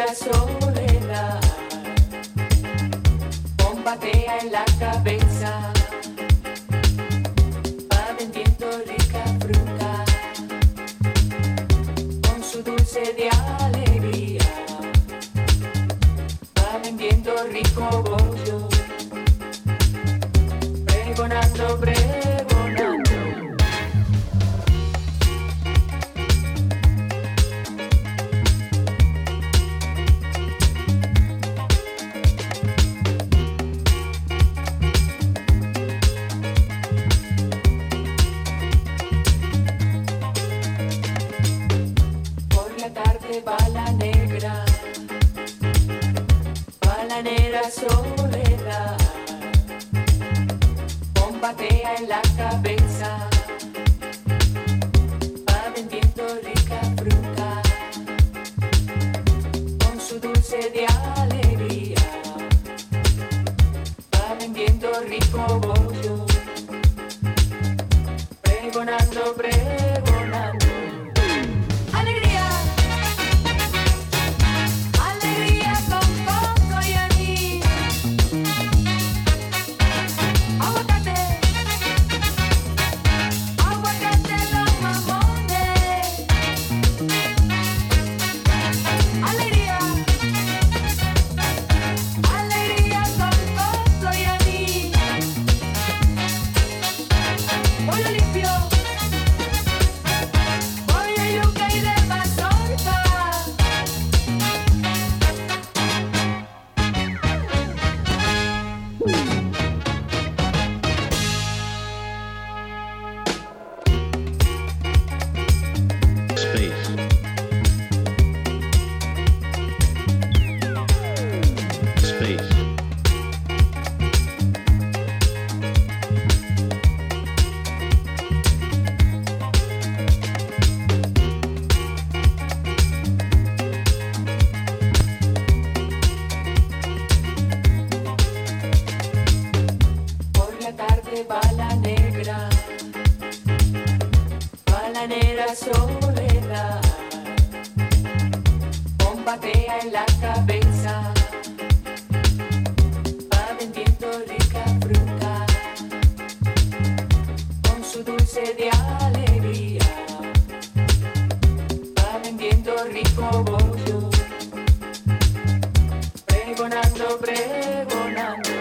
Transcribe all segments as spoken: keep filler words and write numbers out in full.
negra soledad bombatea en la cabeza, va vendiendo rica fruta con su dulce de alegría, va vendiendo rico bollo, pregonando, pregonando. Va la negra, va la negra soledad, bombatea en la cabeza, va vendiendo rica fruta con su dulce de alegría, va vendiendo rico bollo, pregonando, pregonando. Va la negra, va la negra soledad, bombatea en la cabeza, va vendiendo rica fruta con su dulce de alegría, va vendiendo rico bollo, pregonando, pregonando.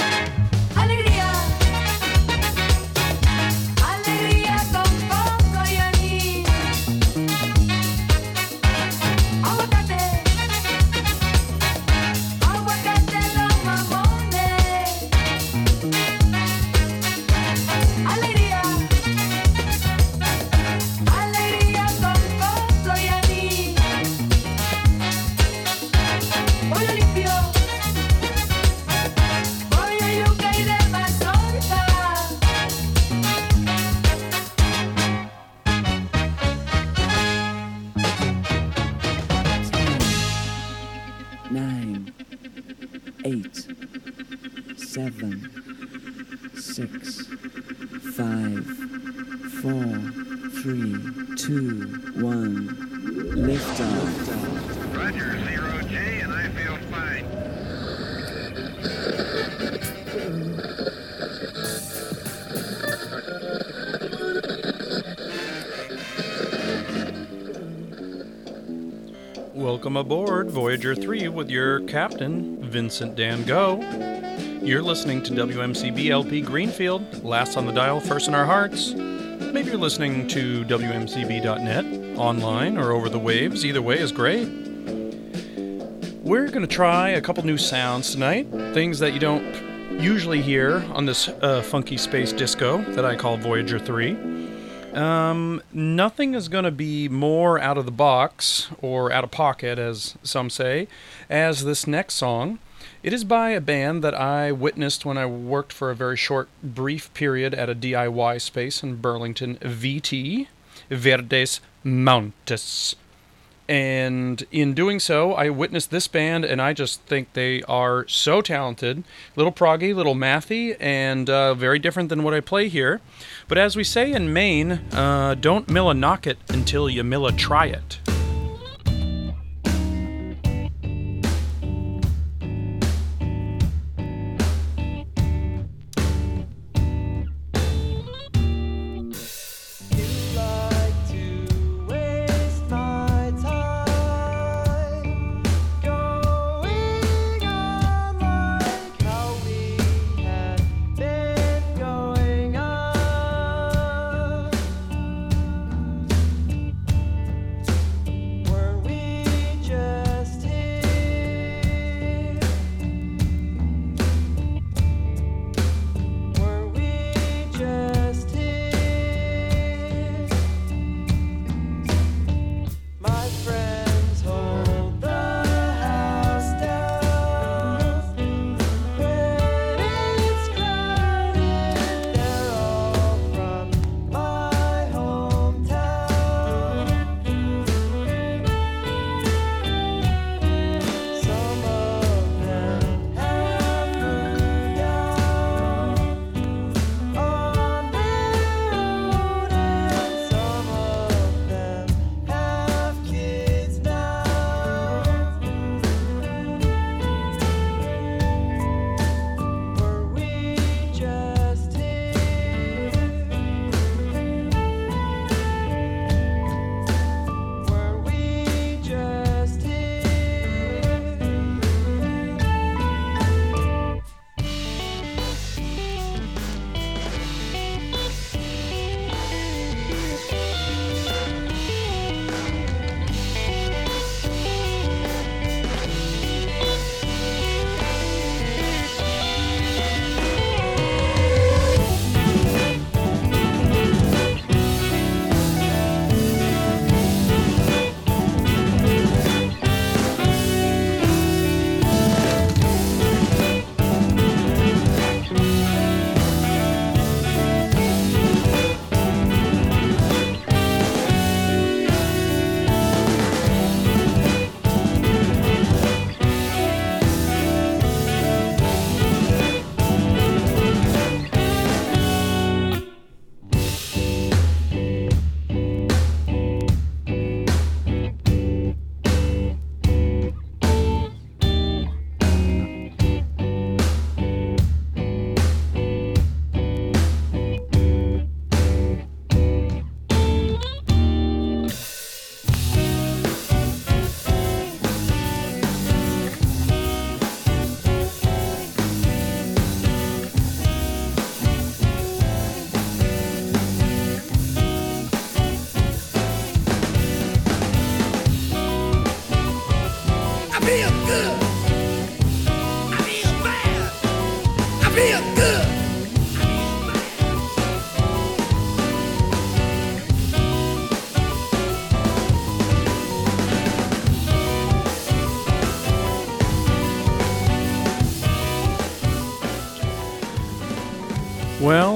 Seven, six, five, four, three, two, one. Lift off. Roger, zero J, and I feel fine. Welcome aboard Voyager three with your captain, Vincent Dan Go. You're listening to W M C B L P Greenfield, last on the dial, first in our hearts. Maybe you're listening to W M C B dot net, online or over the waves. Either way is great. We're going to try a couple new sounds tonight, things that you don't usually hear on this uh, funky space disco that I call Voyager three. Um, nothing is going to be more out of the box, or out of pocket, as some say, as this next song. It is by a band that I witnessed when I worked for a very short, brief period at a D I Y space in Burlington, V T, Verdes Mountes. And in doing so, I witnessed this band, and I just think they are so talented. Little proggy, little mathy, and uh, very different than what I play here. But as we say in Maine, uh, don't Milla knock it until you Milla try it.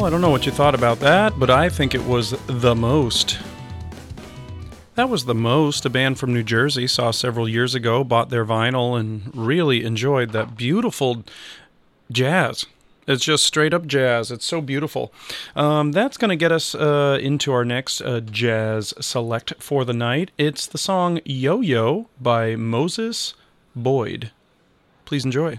Well, I don't know what you thought about that, but I think it was The Most. That was The Most, a band from New Jersey, saw several years ago, bought their vinyl, and really enjoyed that beautiful jazz. It's just straight up jazz. It's so beautiful. Um, that's going to get us uh, into our next uh, jazz select for the night. It's the song Yo-Yo by Moses Boyd. Please enjoy.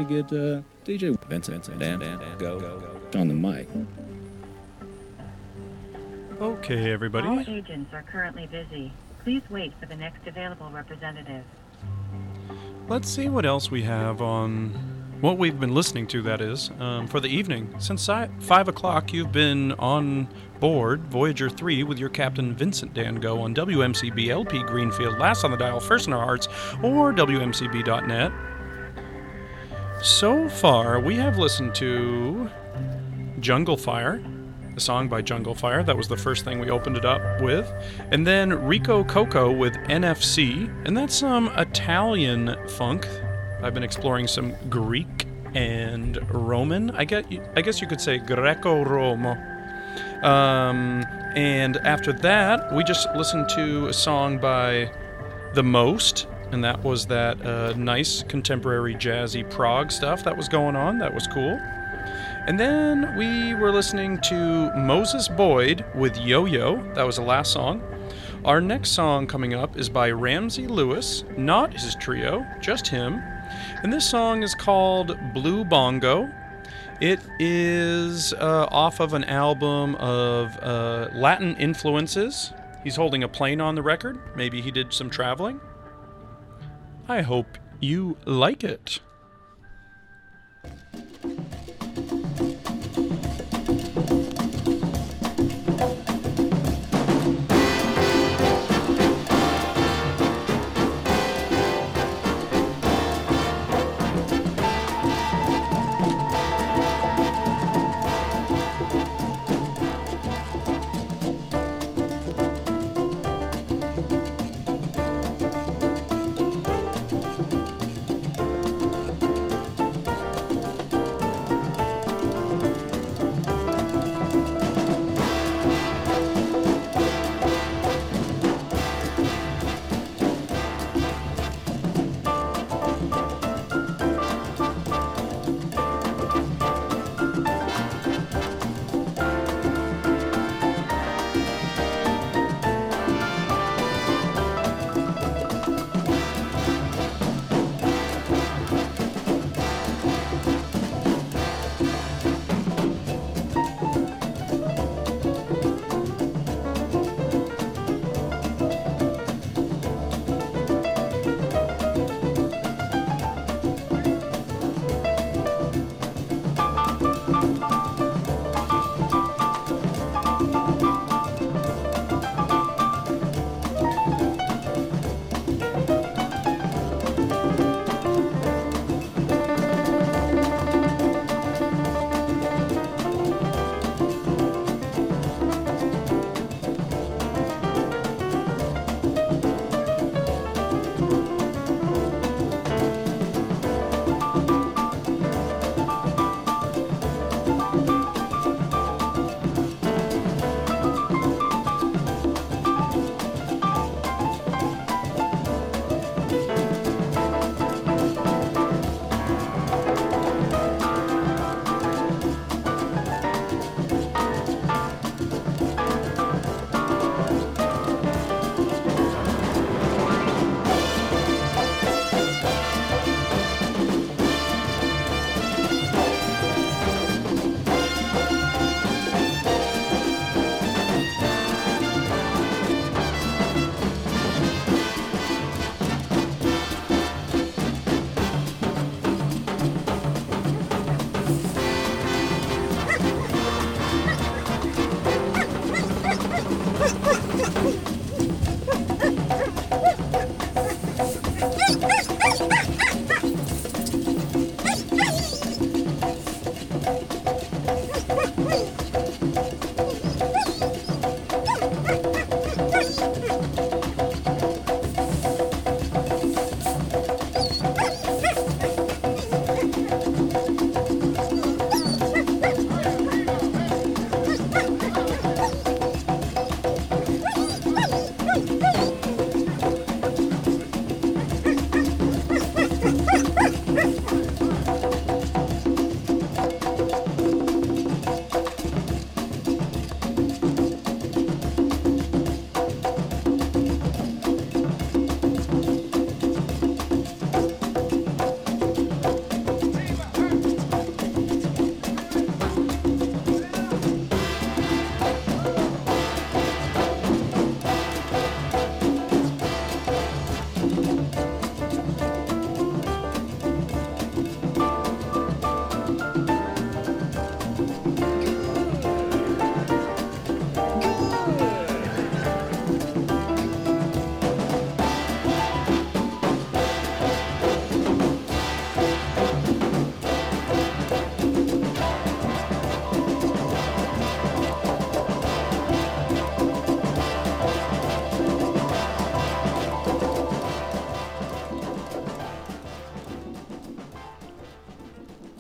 to get uh, D J Vincent Dan, Dan, Dan go, go, go on the mic. Okay, everybody. All agents are currently busy. Please wait for the next available representative. Let's see what else we have on what we've been listening to, that is, um, for the evening. Since five o'clock, you've been on board Voyager three with your Captain Vincent Dan Go on W M C B L P Greenfield, last on the dial, first in our hearts, or W M C B dot net. So far, we have listened to Jungle Fire, the song by Jungle Fire. That was the first thing we opened it up with. And then Rico Coco with N F C, and that's some Italian funk. I've been exploring some Greek and Roman. I get, I guess you could say Greco-Romo. Um, and after that, we just listened to a song by The Most, and that was that uh, nice contemporary jazzy prog stuff that was going on. That was cool. And then we were listening to Moses Boyd with Yo-Yo. That was the last song. Our next song coming up is by Ramsey Lewis, not his trio, just him. And this song is called Blue Bongo. It is uh, off of an album of uh, Latin influences. He's holding a plane on the record. Maybe he did some traveling. I hope you like it.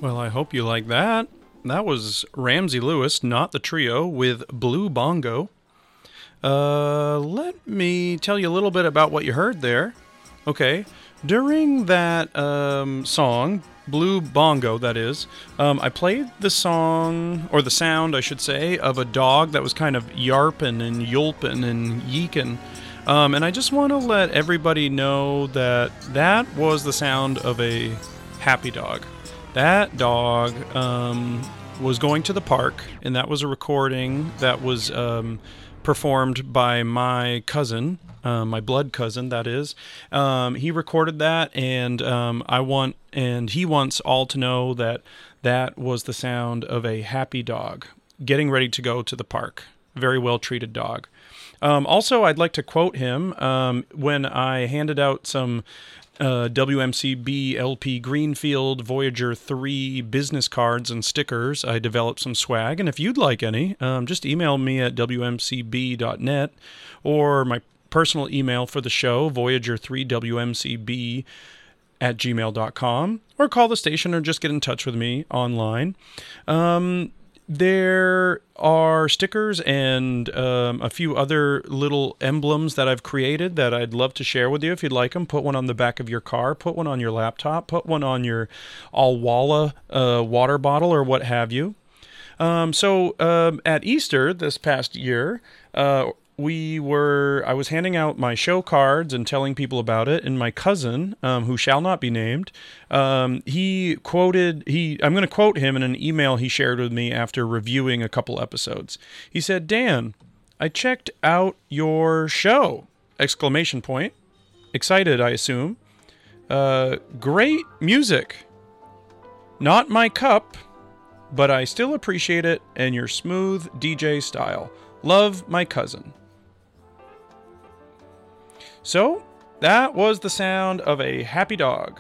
Well, I hope you like that. That was Ramsey Lewis, Not the Trio, with Blue Bongo. Uh, let me tell you a little bit about what you heard there. Okay, during that um, song, Blue Bongo, that is, um, I played the song, or the sound, I should say, of a dog that was kind of yarping and yulping and yeeking. Um, and I just want to let everybody know that that was the sound of a happy dog. That dog um, was going to the park, and that was a recording that was um, performed by my cousin, uh, my blood cousin, that is. Um, he recorded that, and um, I want, and he wants all to know that that was the sound of a happy dog getting ready to go to the park. Very well treated dog. Um, also, I'd like to quote him um, when I handed out some Uh, W M C B L P Greenfield Voyager three business cards and stickers. I developed some swag, and if you'd like any, um, just email me at w m c b dot net or my personal email for the show, Voyager three W M C B at gmail dot com, or call the station or just get in touch with me online. Um, There are stickers and um, a few other little emblems that I've created that I'd love to share with you if you'd like them. Put one on the back of your car, put one on your laptop, put one on your Alwala uh, water bottle or what have you. Um, so um, at Easter this past year, uh, we were, I was handing out my show cards and telling people about it, and my cousin, um, who shall not be named, um, he quoted, he, I'm going to quote him in an email he shared with me after reviewing a couple episodes. He said, "Dan, I checked out your show!" Exclamation point. Excited, I assume. Uh, great music. Not my cup, but I still appreciate it and your smooth D J style. Love, my cousin. So, that was the sound of a happy dog.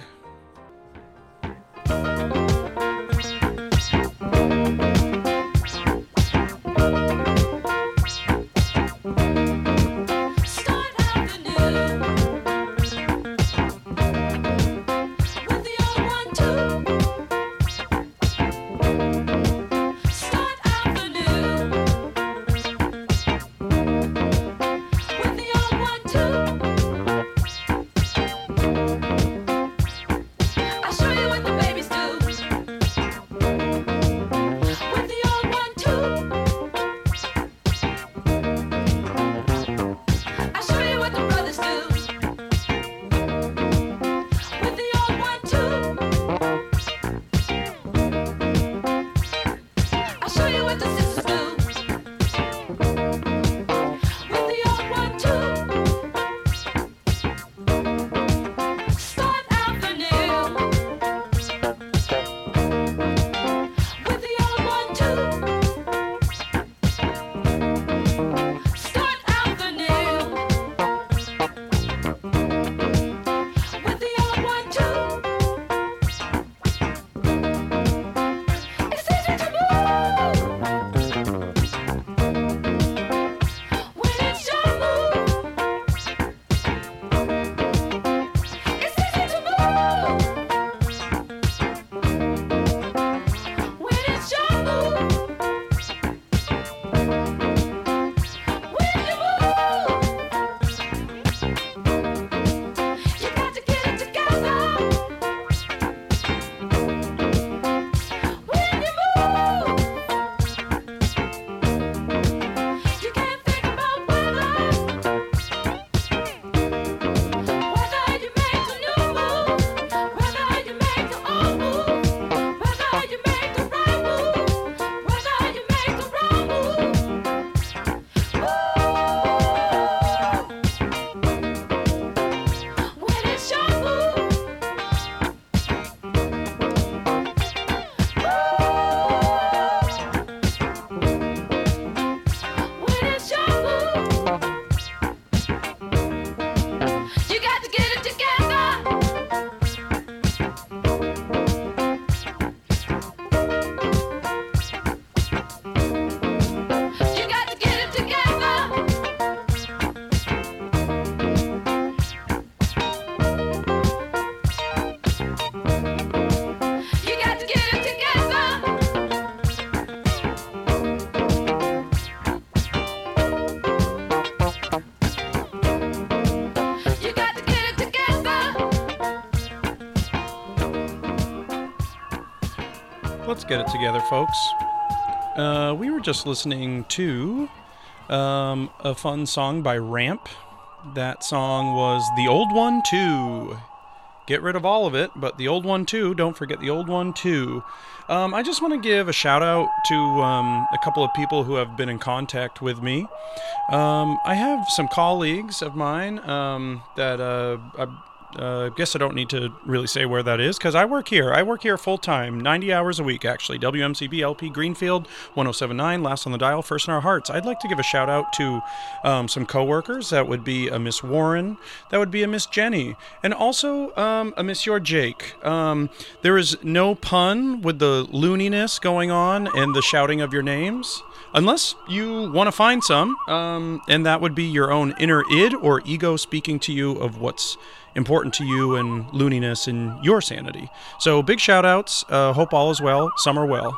Let's get it together, folks. Uh, we were just listening to um, a fun song by Ramp. That song was The Old One Too. Get rid of all of it, but The Old One Too. Don't forget The Old One Too. Um, I just want to give a shout out to um, a couple of people who have been in contact with me. Um, I have some colleagues of mine um, that uh, I Uh, I guess I don't need to really say where that is, because I work here. I work here full-time, ninety hours a week, actually. W M C B L P Greenfield, one oh seven point nine, last on the dial, first in our hearts. I'd like to give a shout-out to um, some coworkers. That would be a Miss Warren. That would be a Miss Jenny. And also um, a Miss Your Jake. Um, there is no pun with the looniness going on and the shouting of your names. Unless you want to find some, um, and that would be your own inner id or ego speaking to you of what's important to you and looniness and your sanity. So big shout outs. Uh, hope all is well. Summer well.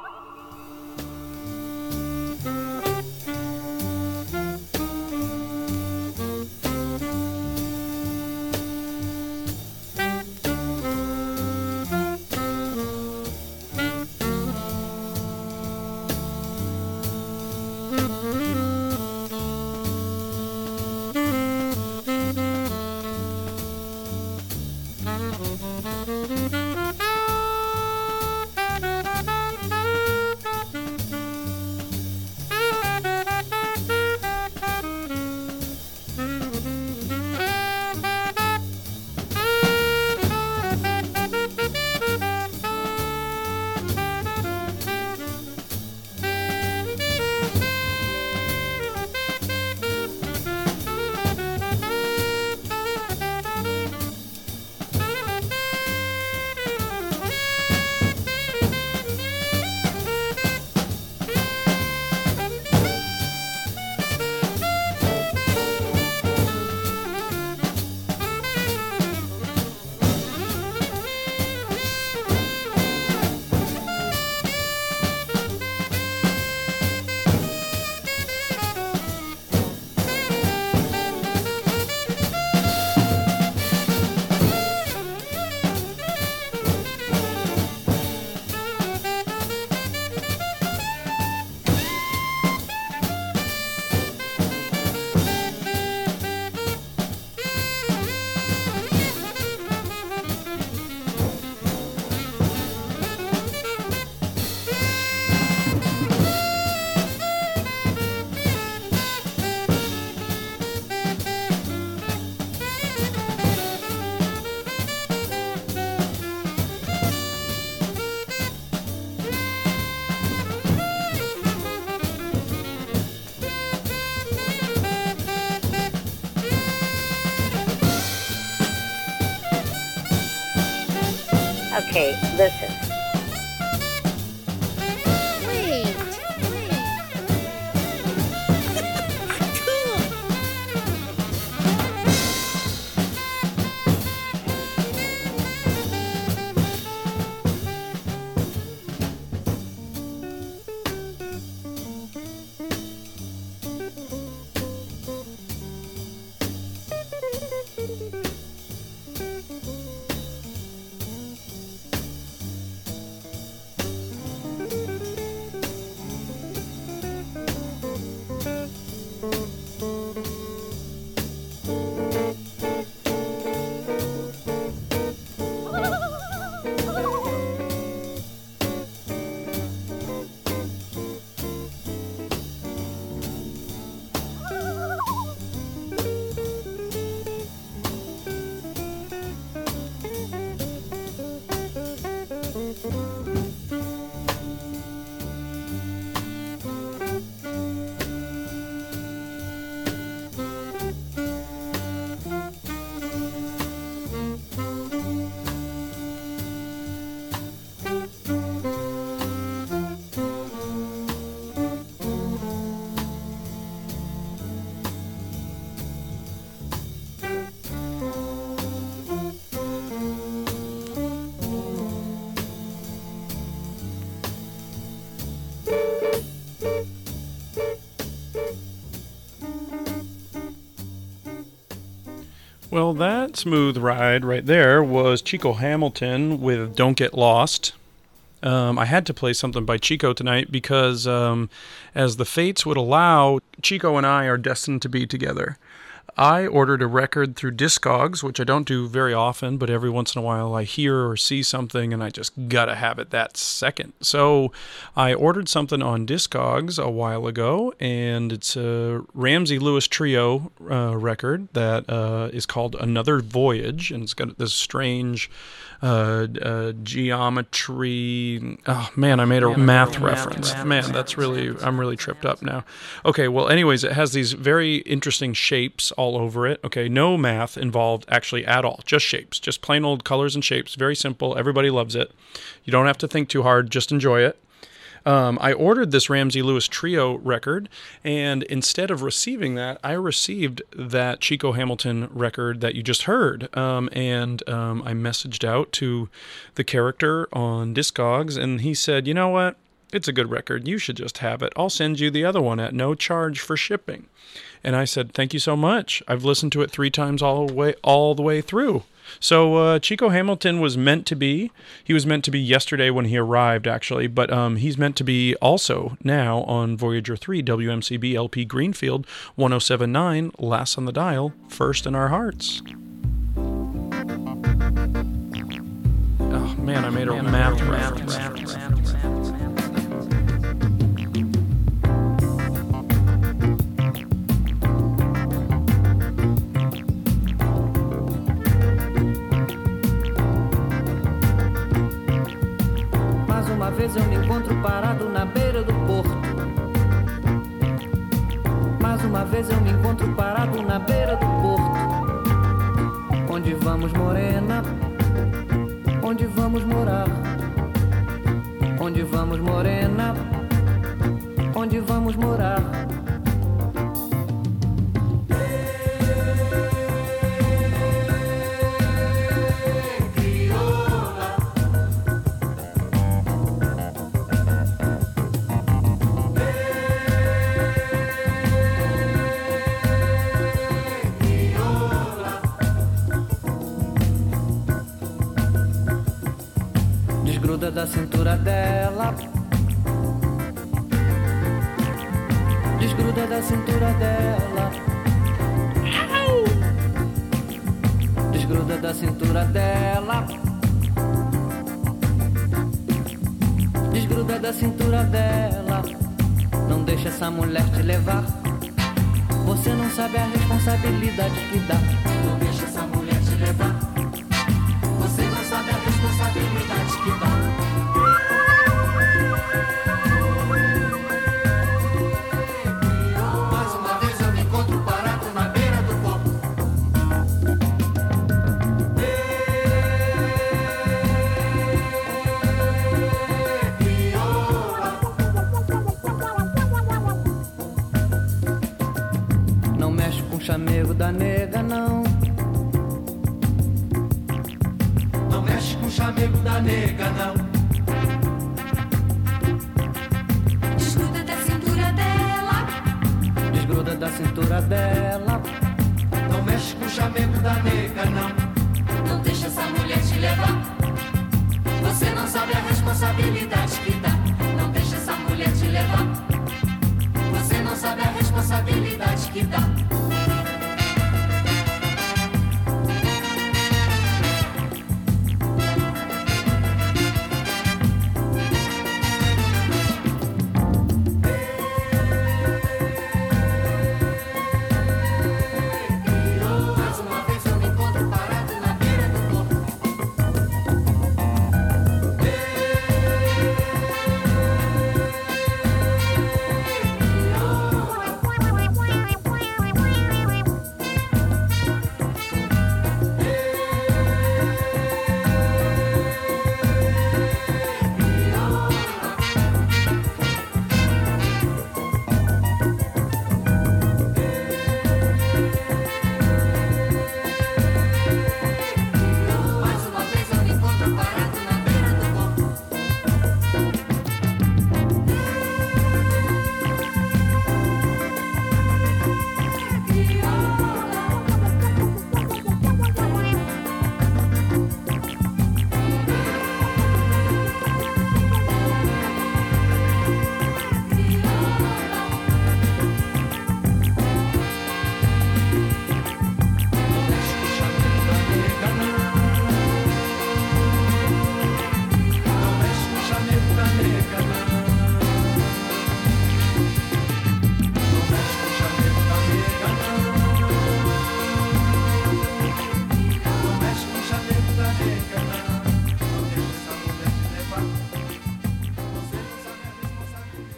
Okay, listen. Wait, wait. Cool. Well, that smooth ride right there was Chico Hamilton with Don't Get Lost. Um, I had to play something by Chico tonight because, um, as the fates would allow, Chico and I are destined to be together. I ordered a record through Discogs, which I don't do very often, but every once in a while I hear or see something and I just gotta have it that second. So I ordered something on Discogs a while ago, and it's a Ramsey Lewis Trio uh, record that uh, is called Another Voyage, and it's got this strange uh, uh, geometry. Oh man, I made a math reference. Man, that's really, I'm really tripped up now. Okay, well anyways, it has these very interesting shapes all over it. Okay, no math involved actually at all. Just shapes. Just plain old colors and shapes. Very simple. Everybody loves it. You don't have to think too hard. Just enjoy it. Um, I ordered this Ramsey Lewis Trio record, and instead of receiving that, I received that Chico Hamilton record that you just heard. Um, and um, I messaged out to the character on Discogs, and he said, you know what? It's a good record. You should just have it. I'll send you the other one at no charge for shipping. And I said, thank you so much. I've listened to it three times all the way, all the way through. So uh, Chico Hamilton was meant to be. He was meant to be yesterday when he arrived, actually. But um, he's meant to be also now on Voyager three, W M C B L P Greenfield, one oh seven point nine, last on the dial, first in our hearts. Oh, man, I made a math reference. Uma vez eu me encontro parado na beira do porto. Mais uma vez eu me encontro parado na beira do porto. Onde vamos, morena? Onde vamos morar? Onde vamos, morena? Onde vamos morar? Desgruda da cintura dela. Desgruda da cintura dela. Desgruda da cintura dela. Desgruda da cintura dela. Não deixa essa mulher te levar. Você não sabe a responsabilidade que dá. Não deixa essa mulher te levar. Você não sabe a responsabilidade que dá. Mais uma vez eu me encontro parado na beira do copo. Não mexe com o chamego da nega, não. Não mexe com o chamego da nega, não. Desgruda da cintura dela. Desgruda da cintura dela. Não mexe com o chamego da nega, não. Não deixa essa mulher te levar. Você não sabe a responsabilidade que dá. Não deixa essa mulher te levar. Você não sabe a responsabilidade que dá.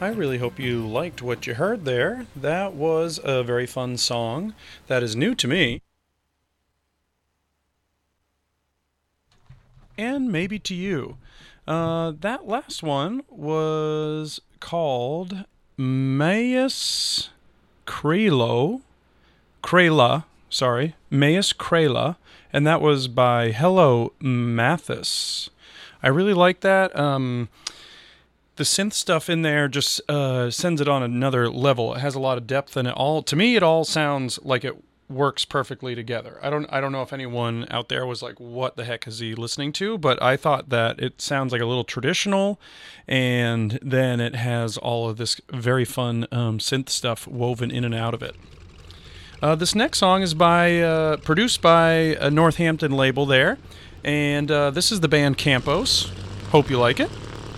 I really hope you liked what you heard there. That was a very fun song that is new to me. And maybe to you. Uh, that last one was called Mayus Krelo. Krela, sorry. Mayus Krela. And that was by Hello Mathis. I really like that. Um... The synth stuff in there just uh, sends it on another level. It has a lot of depth in it. All to me, it all sounds like it works perfectly together. I don't, I don't know if anyone out there was like, "What the heck is he listening to?" But I thought that it sounds like a little traditional, and then it has all of this very fun um, synth stuff woven in and out of it. Uh, this next song is by uh, produced by a Northampton label there, and uh, this is the band Campos. Hope you like it.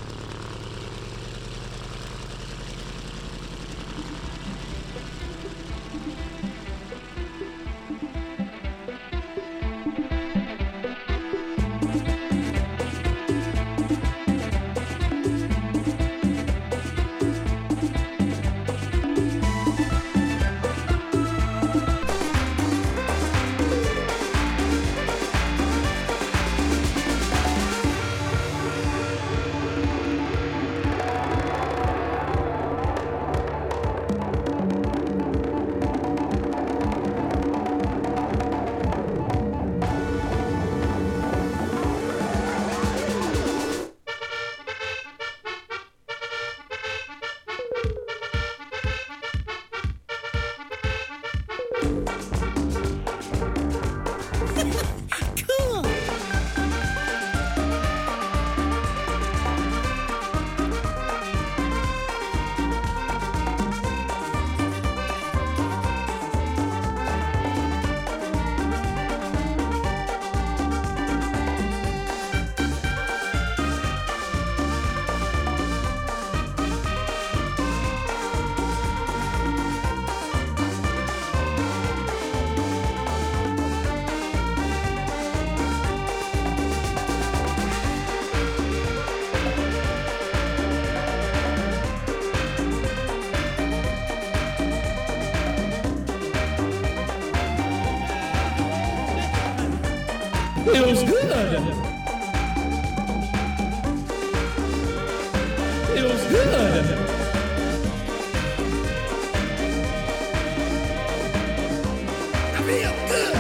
Feels good. Feels good. I feel good.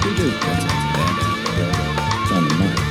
We do, Vincent. Dan, Dan, go. It's on the mind.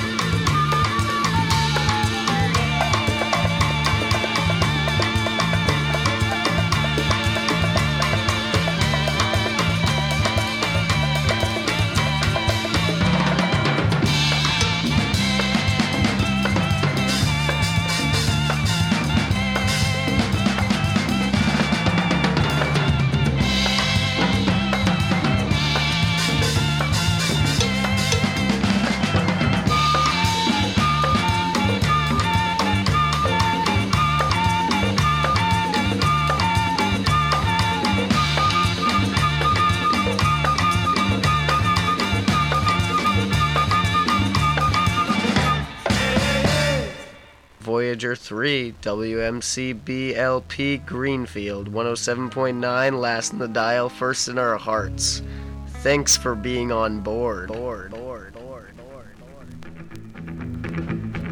Voyager three, W M C B L P Greenfield, one oh seven point nine, last in the dial, first in our hearts. Thanks for being on board. Board, board, board, board, board.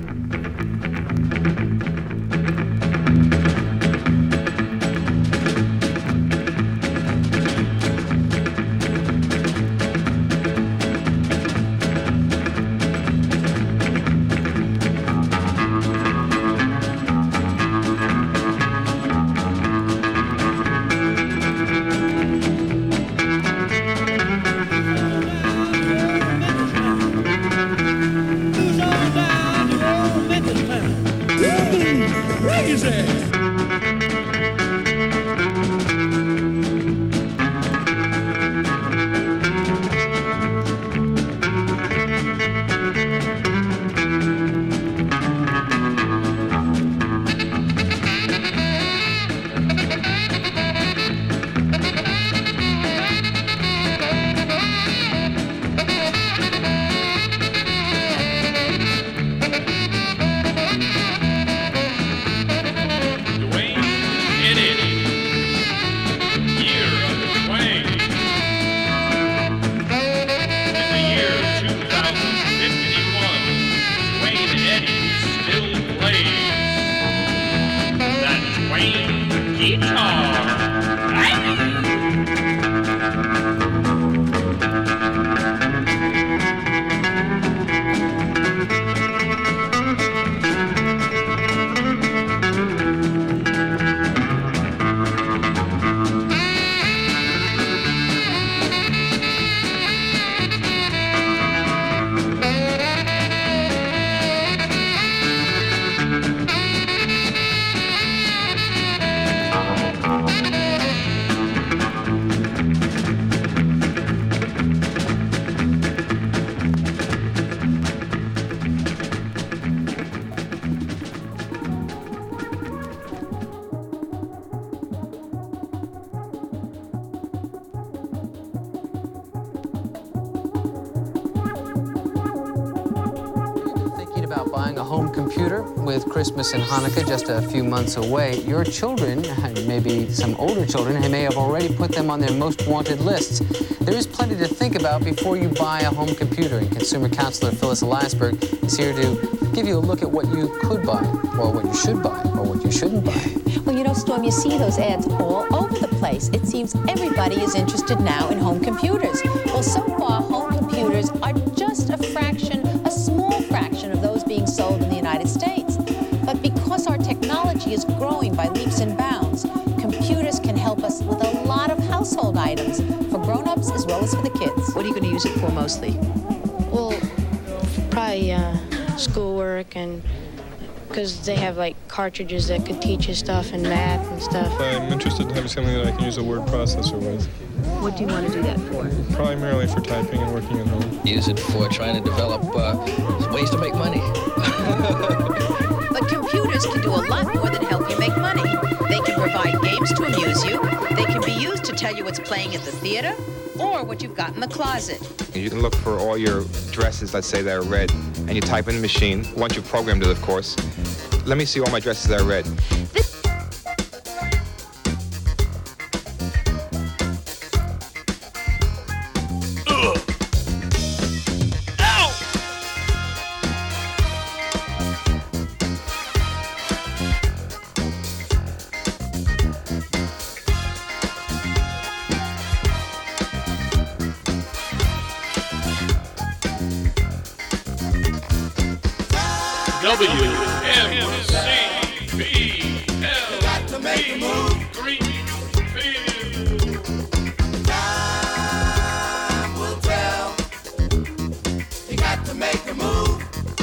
Buying a home computer with Christmas and Hanukkah just a few months away, your children, maybe some older children, may have already put them on their most wanted lists. There is plenty to think about before you buy a home computer, and consumer counselor Phyllis Eliasberg is here to give you a look at what you could buy, or what you should buy, or what you shouldn't buy. Well, you know, Storm, you see those ads all over the place. It seems everybody is interested now in home computers. Well, so far, home computers are just a fraction, a small fraction of those being sold in the United States. But because our technology is growing by leaps and bounds, computers can help us with a lot of household items for grown-ups as well as for the kids. What are you going to use it for mostly? Well, probably uh, schoolwork, and because they have like cartridges that could teach you stuff and math and stuff. I'm interested in having something that I can use a word processor with. What do you want to do that for? Primarily for typing and working at home. Use it for trying to develop uh, ways to make money. But computers can do a lot more than help you make money. They can provide games to amuse you. They can be used to tell you what's playing at the theater or what you've got in the closet. You can look for all your dresses, let's say, that are red, and you type in the machine, once you've programmed it, of course. Let me see all my dresses that are red. This W M C B L P Greenfield. Time will tell. You got to make a move.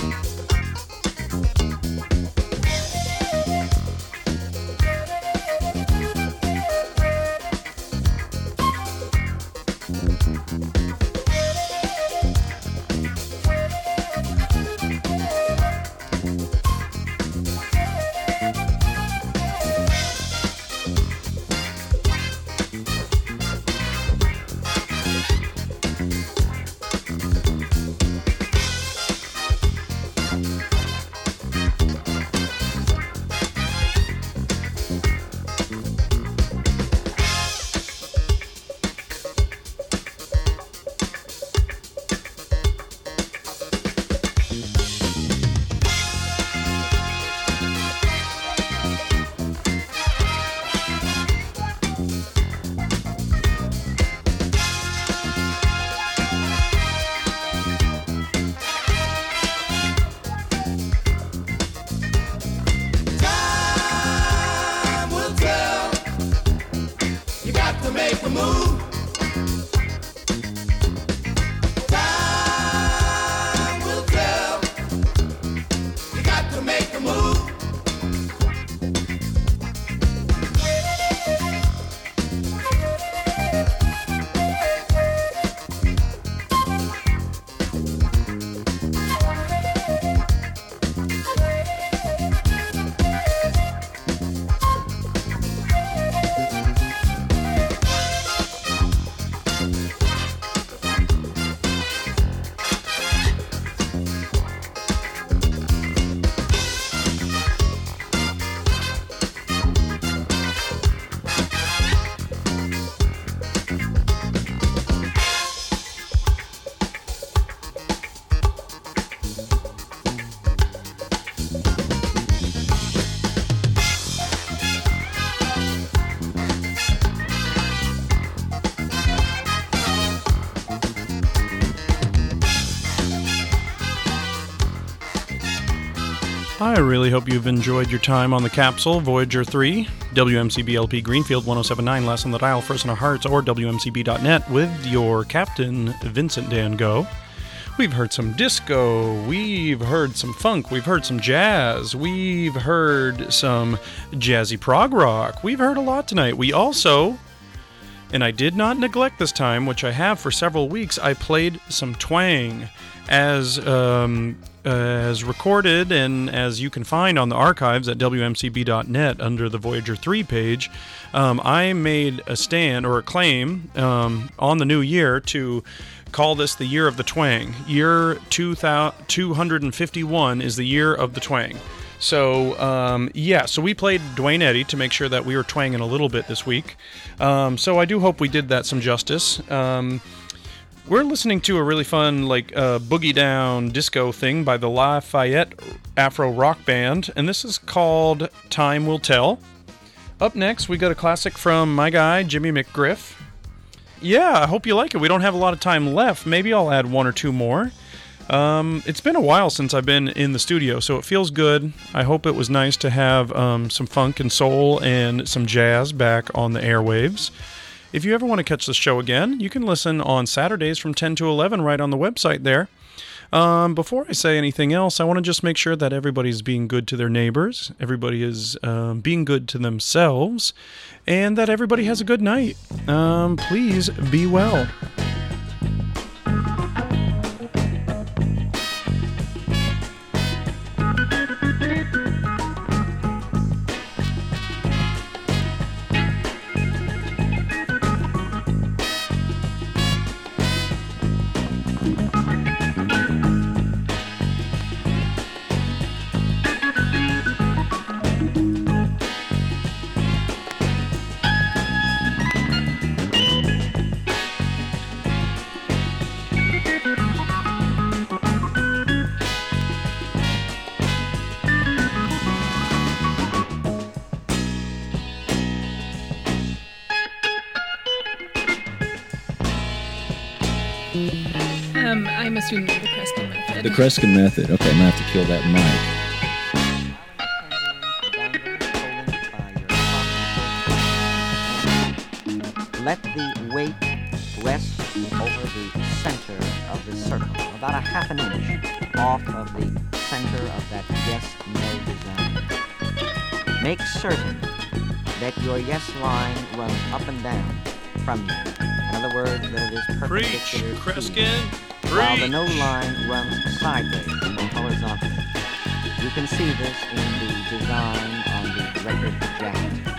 I really hope you've enjoyed your time on the capsule, Voyager three, W M C B L P Greenfield one oh seven point nine, last on the dial, first in our hearts, or W M C B dot net with your captain, Vincent Dan Go. We've heard some disco, we've heard some funk, we've heard some jazz, we've heard some jazzy prog rock, we've heard a lot tonight. We also, and I did not neglect this time, which I have for several weeks, I played some twang. As um, as recorded and as you can find on the archives at W M C B dot net under the Voyager three page, um, I made a stand or a claim um, on the new year to call this the year of the twang. Year two hundred fifty-one is the year of the twang. So, um, yeah, so we played Dwayne Eddy to make sure that we were twanging a little bit this week. Um, so I do hope we did that some justice. Um, We're listening to a really fun, like, uh, boogie down disco thing by the Lafayette Afro Rock Band, and this is called Time Will Tell. Up next, we got a classic from my guy, Jimmy McGriff. Yeah, I hope you like it. We don't have a lot of time left. Maybe I'll add one or two more. Um, it's been a while since I've been in the studio, so it feels good. I hope it was nice to have um, some funk and soul and some jazz back on the airwaves. If you ever want to catch the show again, you can listen on Saturdays from ten to eleven right on the website there. Um, before I say anything else, I want to just make sure that everybody's being good to their neighbors, everybody is um, being good to themselves, and that everybody has a good night. Um, please be well. Um, I'm assuming the Kreskin method. The Kreskin method. Okay, I'm going to have to kill that mic. let the weight rest over the center of the circle, about a half an inch off of the center of that yes-no design. Make certain that your yes line runs up and down from you. In other words, that it is perpendicular Preach, to you, Kreskin, while the preach. no line runs sideways and horizontally. You can see this in the design on the record jacket.